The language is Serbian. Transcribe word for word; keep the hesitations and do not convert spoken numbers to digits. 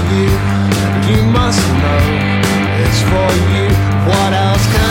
you. You must know it's for you. What else can